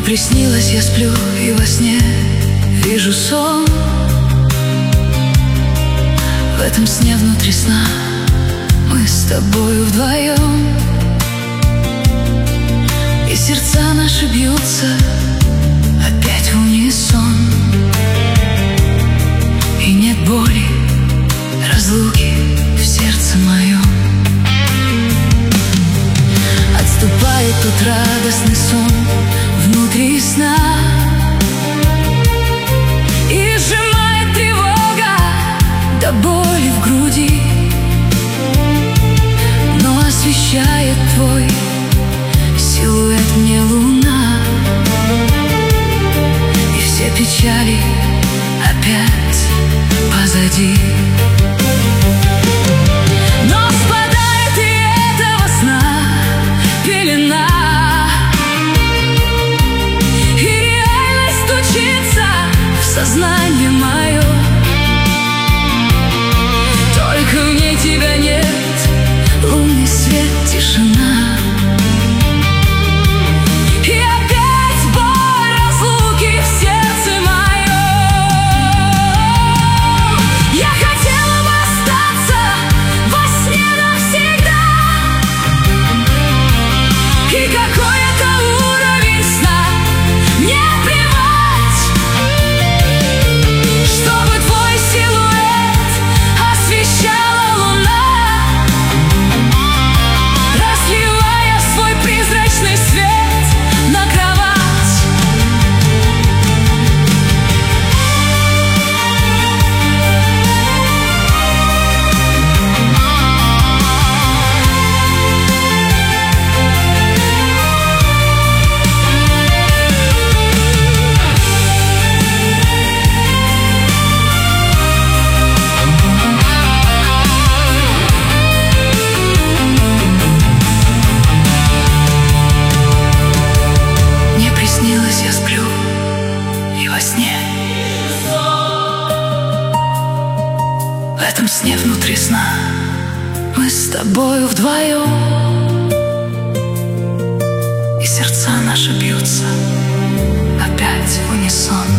Мне приснилось, я сплю и во сне вижу сон. В этом сне внутри сна мы с тобою вдвоем, и сердца наши бьются опять в унисон. И нет боли, разлуки в сердце моем. Отступает тот радостный сон внутри сна, и сжимает тревога до боли в груди, но освещает твой силуэт мне луна, и все печали опять позади. Но спадает и этого сна пелена, и реальность стучится в сознание мое. Только в ней тебя нет, лунный свет, тишина. И опять боль разлуки в сердце моем. Я хотела бы остаться во сне навсегда, и какой-то уровень сна мне плевать, чтобы твой силуэт освещала луна, разливая свой призрачный свет на кровать. Мне приснилось, я сплю и во сне. В этом сне внутри сна мы с тобою вдвоем, и сердца наши бьются опять в унисон.